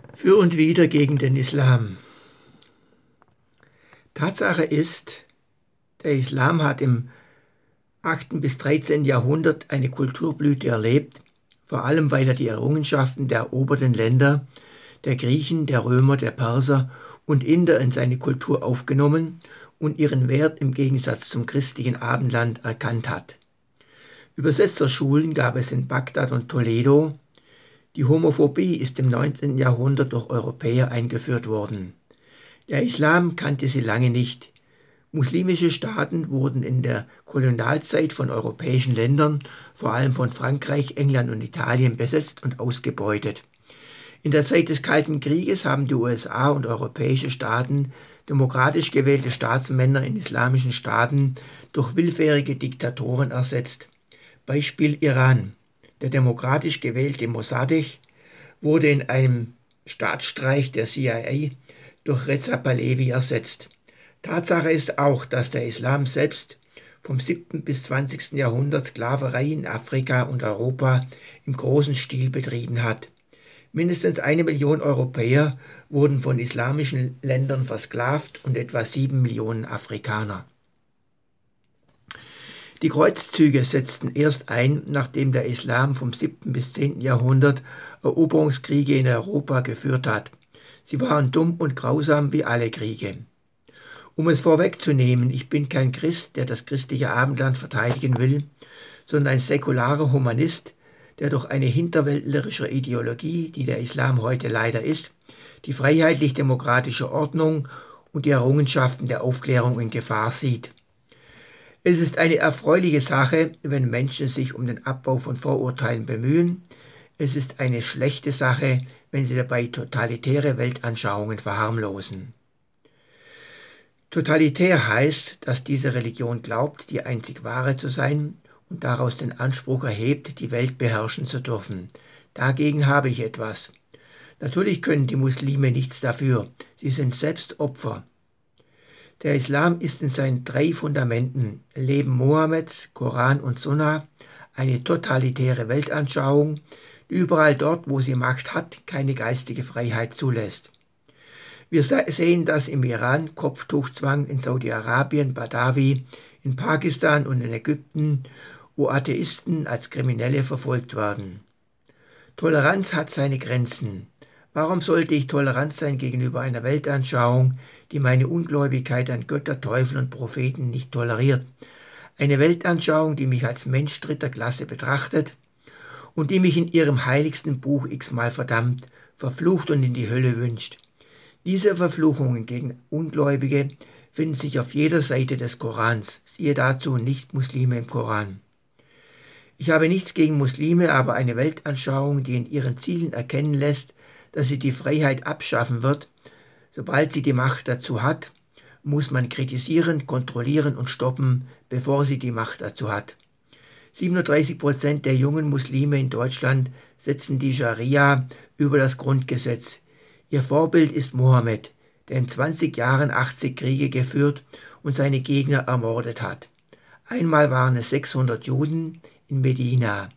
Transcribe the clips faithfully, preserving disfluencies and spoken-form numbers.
Für und wider gegen den Islam. Tatsache ist, der Islam hat im achten bis dreizehnten Jahrhundert eine Kulturblüte erlebt, vor allem weil er die Errungenschaften der eroberten Länder, der Griechen, der Römer, der Perser und Inder in seine Kultur aufgenommen und ihren Wert im Gegensatz zum christlichen Abendland erkannt hat. Übersetzerschulen gab es in Bagdad und Toledo. Die Homophobie ist im neunzehnten Jahrhundert durch Europäer eingeführt worden. Der Islam kannte sie lange nicht. Muslimische Staaten wurden in der Kolonialzeit von europäischen Ländern, vor allem von Frankreich, England und Italien, besetzt und ausgebeutet. In der Zeit des Kalten Krieges haben die U S A und europäische Staaten demokratisch gewählte Staatsmänner in islamischen Staaten durch willfährige Diktatoren ersetzt. Beispiel Iran. Der demokratisch gewählte Mossadegh wurde in einem Staatsstreich der C I A durch Reza Pahlavi ersetzt. Tatsache ist auch, dass der Islam selbst vom siebten bis zwanzigsten Jahrhundert Sklaverei in Afrika und Europa im großen Stil betrieben hat. Mindestens eine Million Europäer wurden von islamischen Ländern versklavt und etwa sieben Millionen Afrikaner. Die Kreuzzüge setzten erst ein, nachdem der Islam vom siebten bis zehnten Jahrhundert Eroberungskriege in Europa geführt hat. Sie waren dumm und grausam wie alle Kriege. Um es vorwegzunehmen, ich bin kein Christ, der das christliche Abendland verteidigen will, sondern ein säkularer Humanist, der durch eine hinterwäldlerische Ideologie, die der Islam heute leider ist, die freiheitlich-demokratische Ordnung und die Errungenschaften der Aufklärung in Gefahr sieht. Es ist eine erfreuliche Sache, wenn Menschen sich um den Abbau von Vorurteilen bemühen. Es ist eine schlechte Sache, wenn sie dabei totalitäre Weltanschauungen verharmlosen. Totalitär heißt, dass diese Religion glaubt, die einzig wahre zu sein und daraus den Anspruch erhebt, die Welt beherrschen zu dürfen. Dagegen habe ich etwas. Natürlich können die Muslime nichts dafür, sie sind selbst Opfer. Der Islam ist in seinen drei Fundamenten, Leben Mohammeds, Koran und Sunna, eine totalitäre Weltanschauung, die überall dort, wo sie Macht hat, keine geistige Freiheit zulässt. Wir sehen das im Iran, Kopftuchzwang, in Saudi-Arabien, Badawi, in Pakistan und in Ägypten, wo Atheisten als Kriminelle verfolgt werden. Toleranz hat seine Grenzen. Warum sollte ich tolerant sein gegenüber einer Weltanschauung, die meine Ungläubigkeit an Götter, Teufel und Propheten nicht toleriert? Eine Weltanschauung, die mich als Mensch dritter Klasse betrachtet und die mich in ihrem heiligsten Buch x-mal verdammt, verflucht und in die Hölle wünscht. Diese Verfluchungen gegen Ungläubige finden sich auf jeder Seite des Korans. Siehe dazu Nicht-Muslime im Koran. Ich habe nichts gegen Muslime, aber eine Weltanschauung, die in ihren Zielen erkennen lässt, dass sie die Freiheit abschaffen wird, sobald sie die Macht dazu hat, muss man kritisieren, kontrollieren und stoppen, bevor sie die Macht dazu hat. siebenunddreißig Prozent der jungen Muslime in Deutschland setzen die Scharia über das Grundgesetz. Ihr Vorbild ist Mohammed, der in zwanzig Jahren achtzig Kriege geführt und seine Gegner ermordet hat. Einmal waren es sechshundert Juden in Medina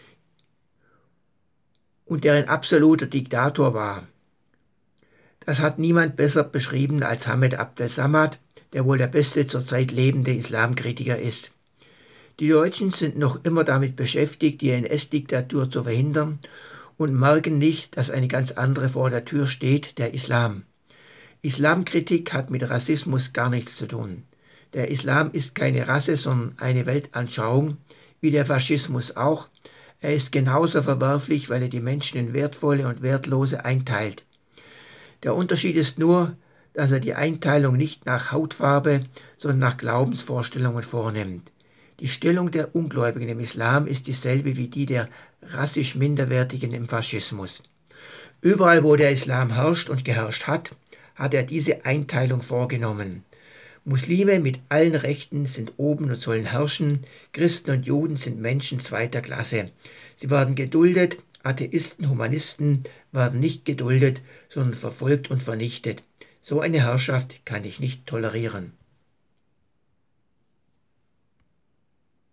und der ein absoluter Diktator war. Das hat niemand besser beschrieben als Hamid Abdel Samad, der wohl der beste zurzeit lebende Islamkritiker ist. Die Deutschen sind noch immer damit beschäftigt, die N S-Diktatur zu verhindern und merken nicht, dass eine ganz andere vor der Tür steht, der Islam. Islamkritik hat mit Rassismus gar nichts zu tun. Der Islam ist keine Rasse, sondern eine Weltanschauung, wie der Faschismus auch. Er ist genauso verwerflich, weil er die Menschen in Wertvolle und Wertlose einteilt. Der Unterschied ist nur, dass er die Einteilung nicht nach Hautfarbe, sondern nach Glaubensvorstellungen vornimmt. Die Stellung der Ungläubigen im Islam ist dieselbe wie die der rassisch Minderwertigen im Faschismus. Überall, wo der Islam herrscht und geherrscht hat, hat er diese Einteilung vorgenommen. Muslime mit allen Rechten sind oben und sollen herrschen, Christen und Juden sind Menschen zweiter Klasse. Sie werden geduldet, Atheisten, Humanisten werden nicht geduldet, sondern verfolgt und vernichtet. So eine Herrschaft kann ich nicht tolerieren.